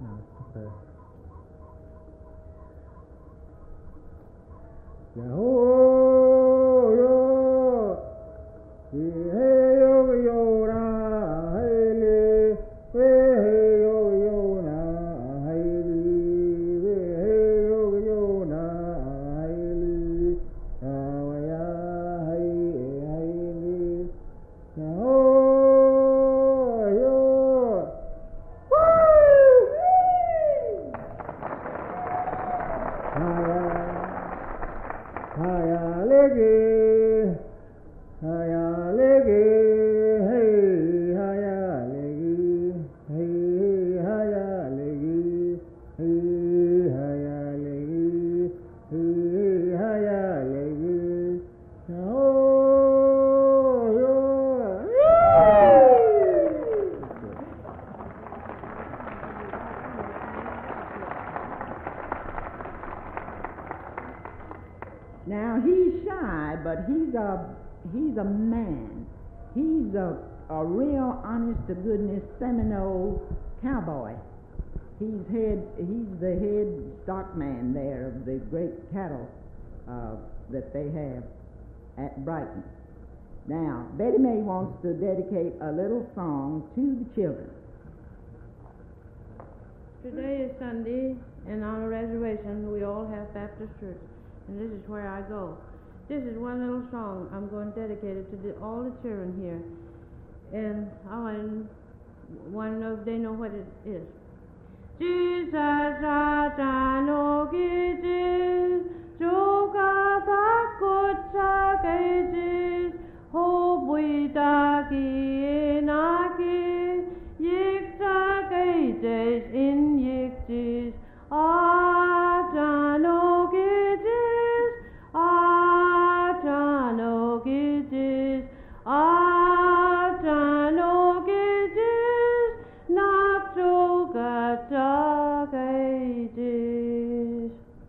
Now, he's shy, but he's a man. He's a real honest-to-goodness Seminole cowboy. He's the head stockman there of the great cattle that they have at Brighton. Now, Betty May wants to dedicate a little song to the children. Today is Sunday, and on a reservation we all have Baptist church, and this is where I go. This is one little song I'm going to dedicate it to all the children here, and I want to know if they know what it is. Jesus, Satanogis, Joka Bakutagis, Hobuitaki Enaki, Yiktagis in Yiktis, Atanogis, Atanogis, Atanogis, Naptogatagitis.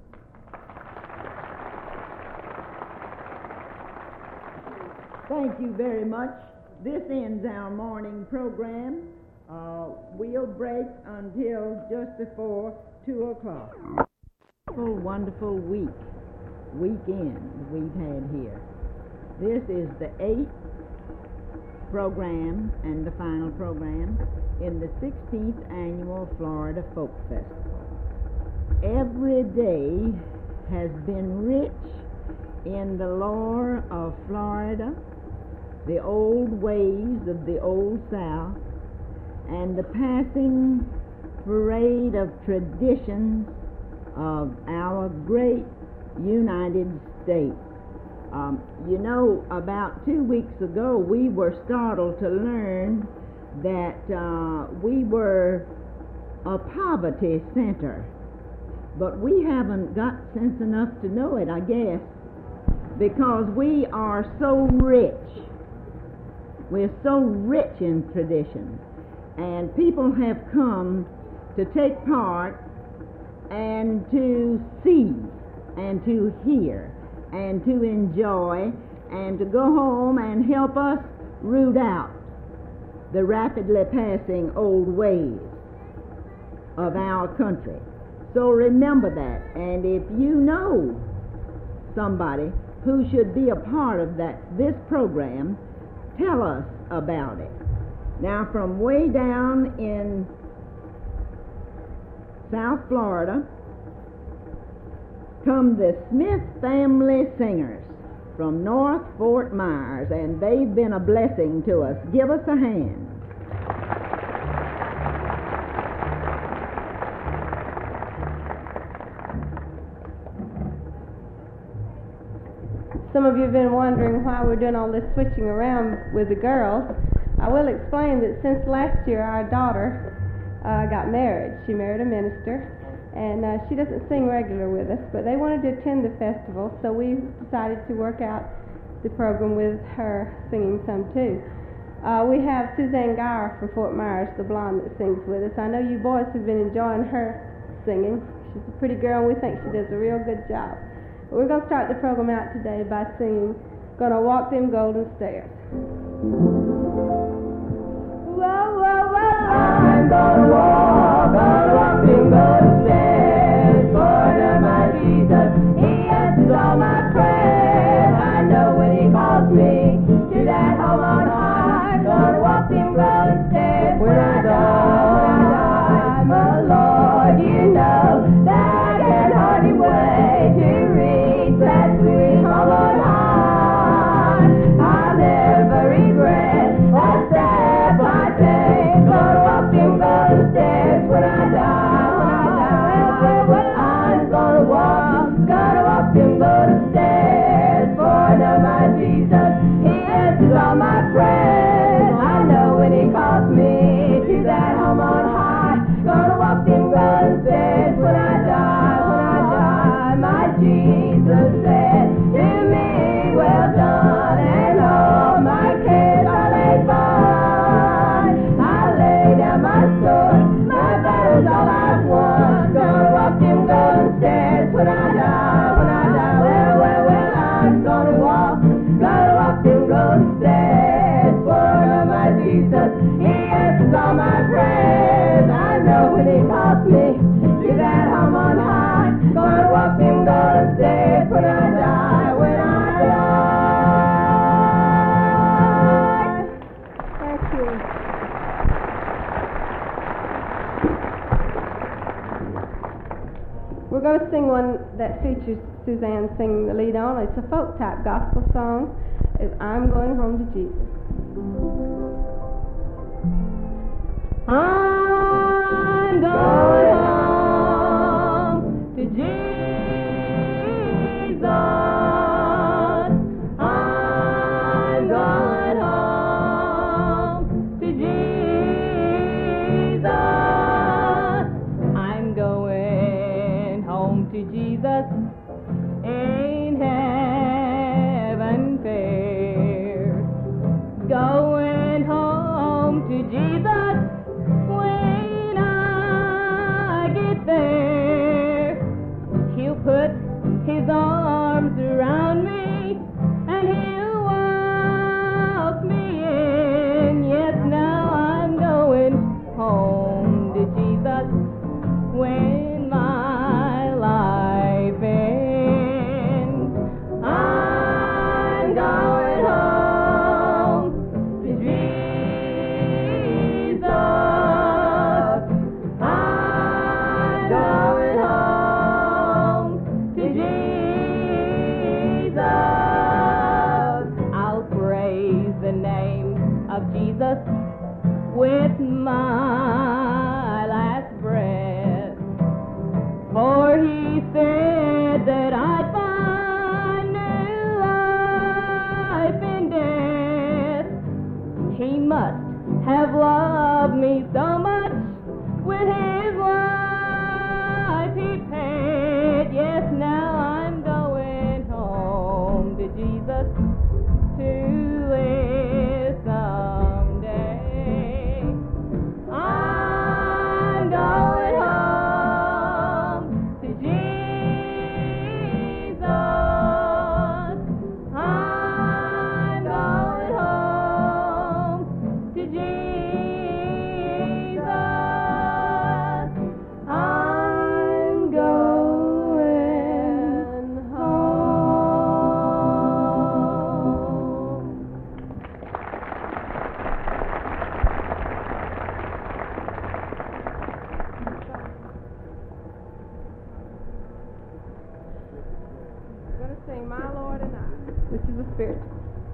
Thank you very much. This ends our morning program. We'll break until just before 2 o'clock. Wonderful weekend we've had here. This is the 8th program and the final program in the 16th annual Florida Folk Festival. Every day has been rich in the lore of Florida, the old ways of the Old South, and the passing parade of traditions of our great United States. About 2 weeks ago, we were startled to learn that we were a poverty center. But we haven't got sense enough to know it, I guess, because we are so rich. We're so rich in tradition. And people have come to take part and to see and to hear and to enjoy and to go home and help us root out the rapidly passing old ways of our country. So remember that. And if you know somebody who should be a part of this program, tell us about it. Now, from way down in South Florida come the Smith Family Singers from North Fort Myers, and they've been a blessing to us. Give us a hand. Some of you have been wondering why we're doing all this switching around with the girls. I will explain that since last year our daughter got married. She married a minister, and she doesn't sing regular with us, but they wanted to attend the festival, so we decided to work out the program with her singing some too. We have Suzanne Gower from Fort Myers, the blonde that sings with us. I know you boys have been enjoying her singing. She's a pretty girl, and we think she does a real good job. But we're going to start the program out today by singing Gonna Walk Them Golden Stairs. Whoa, whoa, whoa, I'm gonna walk them home on high. Gonna walk them golden stairs when I die, my Jesus said to me, well done, and all my cares I laid by. I lay down my sword, my battle's all I've won. Gonna walk them golden stairs when I die, well, I'm gonna walk them golden stairs. For my Jesus, He answers all my prayers. I know when He calls me to that home on high. Gonna walk them golden stairs when I die, Thank you. We're going to sing one that features Suzanne singing the lead on. It's a folk type gospel song. It's I'm Going Home to Jesus. I'm going home to Jesus. I'm going home to Jesus. I'm going home to Jesus. Ain't heaven fair? Going home to Jesus. When I get there, He'll put His arms around me and He'll walk me in. Yes, now I'm going home to Jesus when my life ends. I'm going home to Jesus. I'm going home to Jesus. I'll praise the name of Jesus with my last breath, for He said that I'd find new life in death. He must have loved me so much, with His life He paid. Yes, now I'm going home to Jesus to live someday. I'm going home to Jesus. I'm going home to Jesus. I'm going home. We're going to sing My Lord and I, which is a spiritual.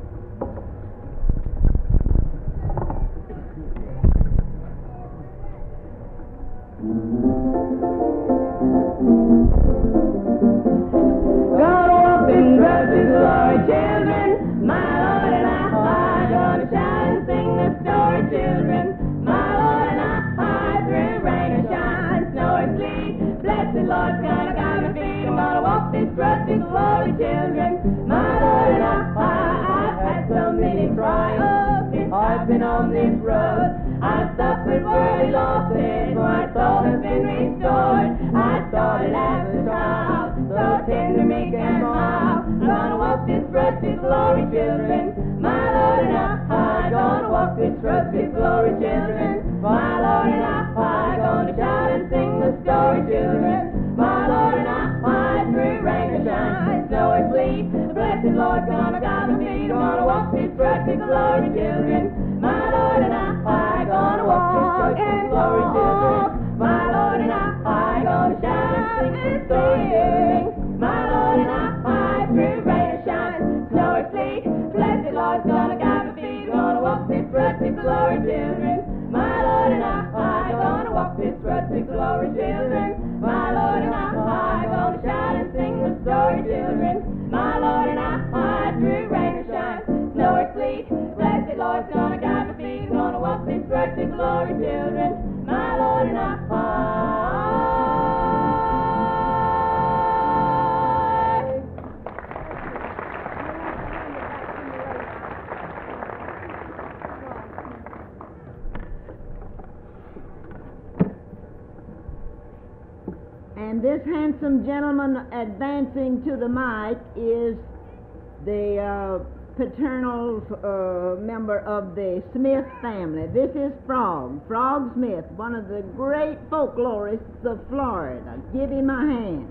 Gonna walk in dresses, glory, children. My Lord and I gonna shout and sing the story, children. My Lord and I through rain or shine, snow or sleet. Blessed Lord's gonna guide my feet. I'm gonna walk this rusty glory, children. My Lord and I've had so many trials since I've been on this road. I've suffered worldly losses, my soul has been restored. I started as a child, so tender, meek, and mild. I'm gonna walk this rusty glory, children. My Lord and I gonna walk this rusty glory, children. My Lord and I gonna shout and sing the story, children. My Lord and I through rain or shine, snow or sleet. The blessed Lord's gonna guide my feet. I'm gonna walk this rusty glory, children. My Lord and I gonna walk this rusty glory, children. My Lord and I gonna shout and sing the story, children. My Lord and I through rain or shine, snow or sleet. Blessed Lord's gonna guide my feet. Gonna walk this rusty glory, children. My Lord and I gonna walk this rusty glory, children. My Lord and I gonna shout and sing the story, children. My Lord and I through rain or shine, snow or sleet. Blessed Lord's gonna guide my feet. Gonna walk this rusty glory, children. My And this handsome gentleman advancing to the mic is the paternal member of the Smith family. This is Frog Smith, one of the great folklorists of Florida. Give him a hand.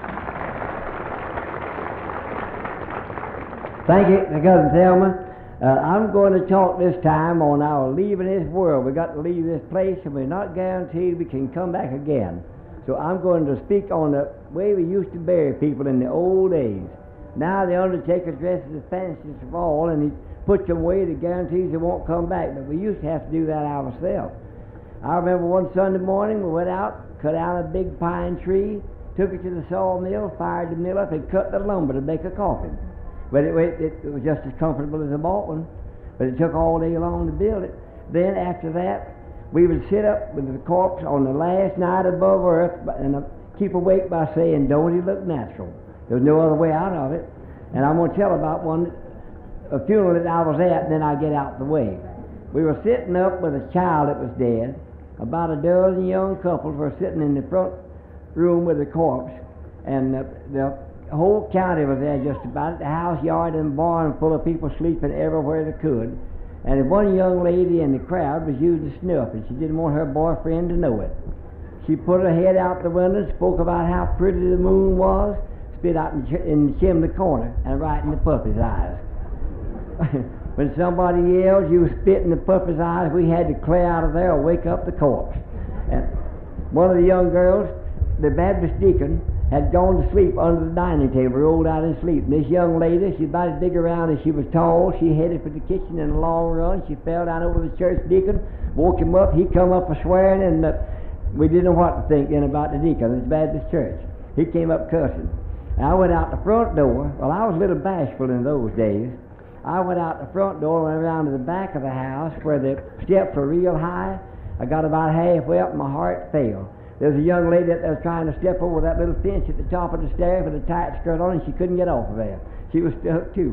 Thank you, Cousin Thelma. I'm going to talk this time on our leaving this world. We've got to leave this place, and we're not guaranteed we can come back again. So I'm going to speak on the way we used to bury people in the old days. Now the undertaker dresses the fanciest of all, and he puts them away that guarantees they won't come back. But we used to have to do that ourselves. I remember one Sunday morning we went out, cut out a big pine tree, took it to the sawmill, fired the mill up, and cut the lumber to make a coffin. But it was just as comfortable as a bought one. But it took all day long to build it. Then after that, we would sit up with the corpse on the last night above earth and keep awake by saying, "Don't he look natural?" There was no other way out of it. And I'm going to tell about a funeral that I was at, and then I get out the way. We were sitting up with a child that was dead. About a dozen young couples were sitting in the front room with the corpse, and the whole county was there just about. The house, yard, and barn full of people sleeping everywhere they could. And one young lady in the crowd was using snuff, and she didn't want her boyfriend to know it. She put her head out the window and spoke about how pretty the moon was, spit out in the chimney corner and right in the puppy's eyes. When somebody yelled you spit in the puppy's eyes, we had to clear out of there or wake up the corpse. And one of the young girls, the Baptist deacon, had gone to sleep under the dining table, rolled out in sleep. And this young lady, she's about as big around as she was tall. She headed for the kitchen in a long run. She fell down over the church deacon, woke him up. He come up a swearing, and we didn't know what to think then about the deacon in the Baptist church. He came up cussing. And I went out the front door. Well, I was a little bashful in those days. I went out the front door, went around to the back of the house where the steps were real high. I got about halfway up, and my heart fell. There was a young lady that was trying to step over that little fence at the top of the stairs with a tight skirt on, and she couldn't get off of there. She was stuck too.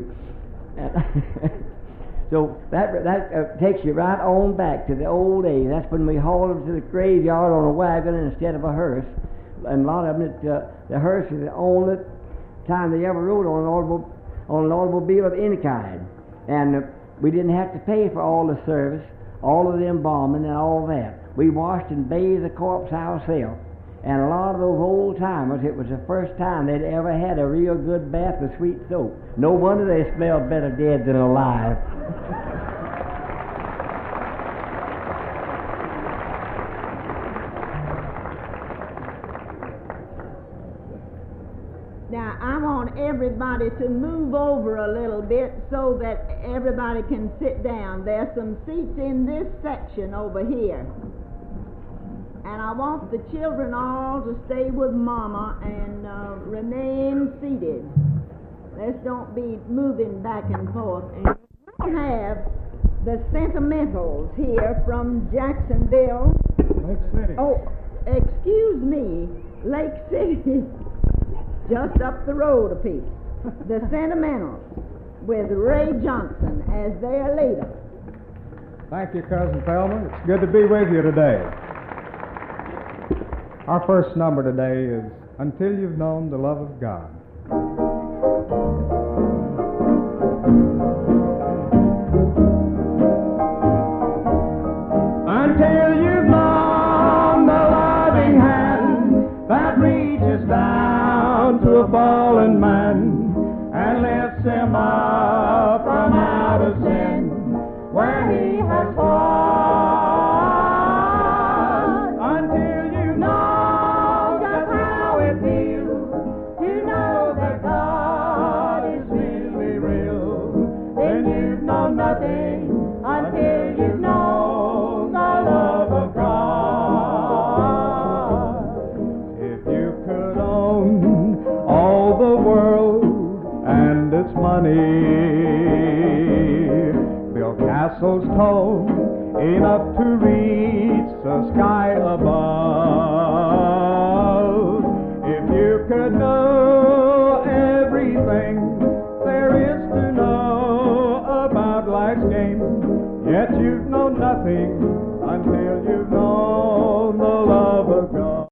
So that takes you right on back to the old days. That's when we hauled them to the graveyard on a wagon instead of a hearse. And a lot of them, the hearse is the only time they ever rode on an automobile of any kind. And we didn't have to pay for all the service, all of the embalming and all that. We washed and bathed the corpse ourselves. And a lot of those old timers, it was the first time they'd ever had a real good bath with sweet soap. No wonder they smelled better dead than alive. Now, I want everybody to move over a little bit so that everybody can sit down. There's some seats in this section over here. And I want the children all to stay with Mama and remain seated. Let's don't be moving back and forth. And we have the Sentimentals here from Jacksonville. Lake City. Oh, excuse me, Lake City. Just up the road a piece. The Sentimentals with Ray Johnson as their leader. Thank you, Cousin Thelma. It's good to be with you today. Our first number today is Until You've Known the Love of God. Until you've known the loving hand that reaches down to a fallen man and lifts him up from out of sin where he has fallen. Build castles tall enough to reach the sky above. If you could know everything there is to know about life's game, yet you've known nothing until you've known the love of God.